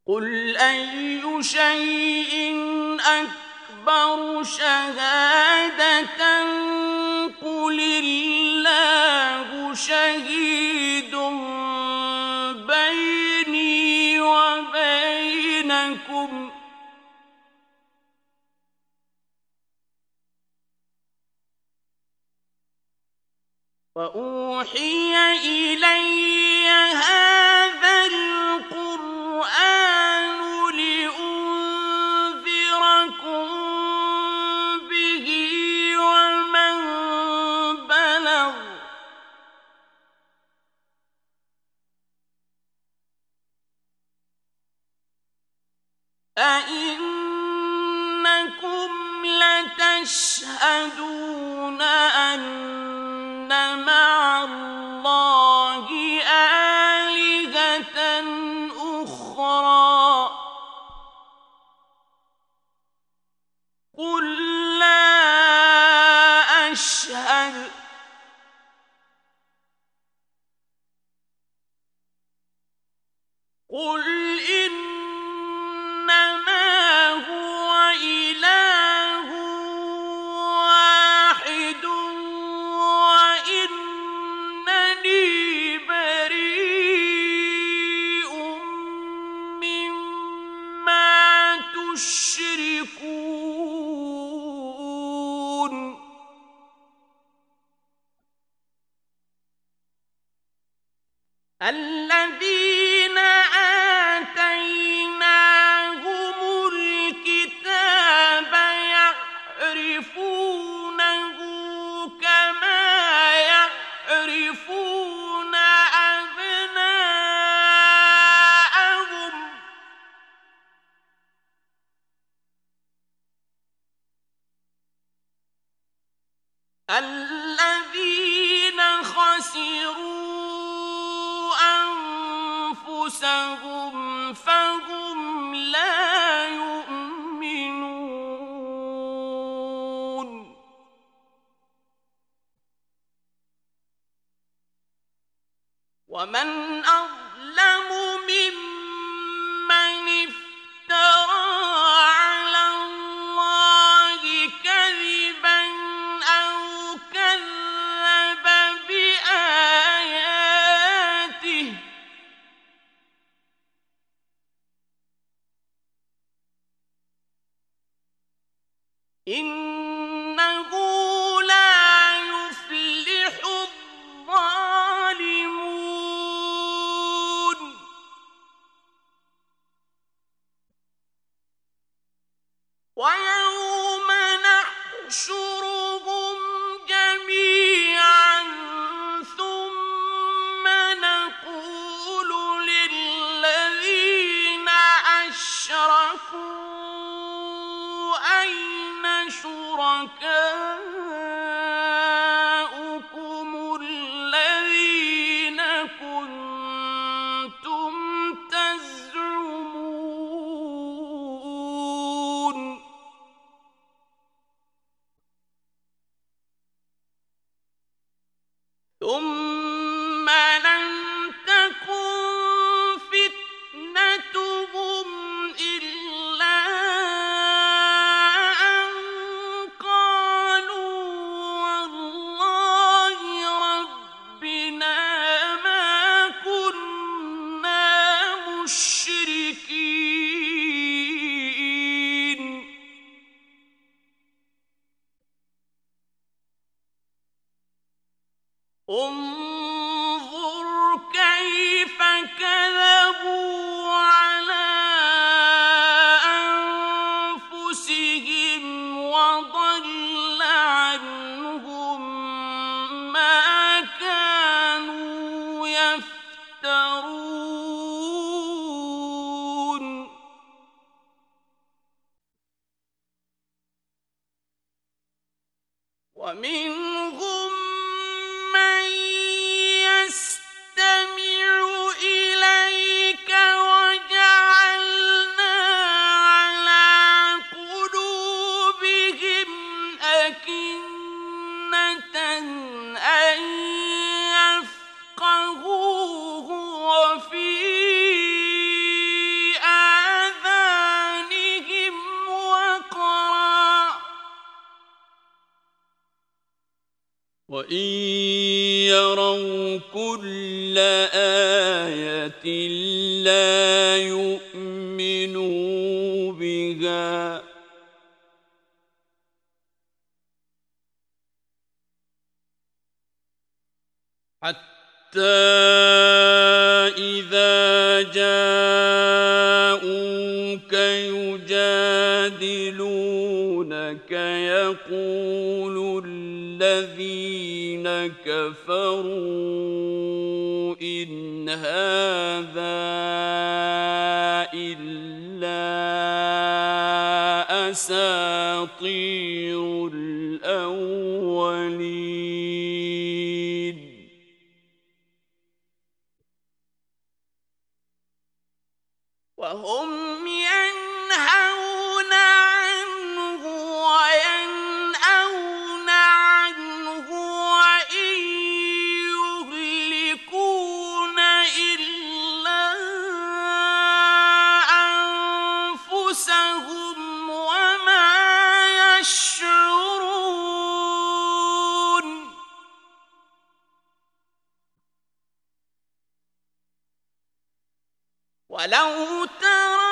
قل أي شيء أكبر شهادة قل الله شهيد بيني وبينكم وأوحي إلي هذا القرآن لأنذركم به ومن بلغ أئنكم لتشهدون أن مع الله آلهة أخرى قل لا أشهد قل إنما هو إله واحد وإنني بريء مما تشركون الذين آتيناهم الكتاب يعرفونه كما يعرفون أبناءهم الذين خسروا أنفسهم فهم لا يؤمنون ومن أظلم ممن افترى على الله كذبا أو كذب بآياته إنه لا يفلح الظالمون ويوم نحشرهم جميعا ثم نقول للذين أشركوا أين شركاؤكم الذين كنتم تزعمون ثم لم تكن فتنتهم إلا أن قالوا والله ربنا ما كنا مشركين انظر كيف كذبوا على أنفسهم وضل عنهم ما كانوا يفترون ومنهم من يستمع إليك وجعلنا على قلوبهم أكنة أن يفقهوه وفي كل آية لا يؤمنوا بها حتى إذا جاءوك يجادلونك يقول الذين كفروا إن هذا إلا أساطير الأولين وهم ينهون عنه وينأون عنه وإن يهلكون إلا أنفسهم وما يشعرون ولو ترى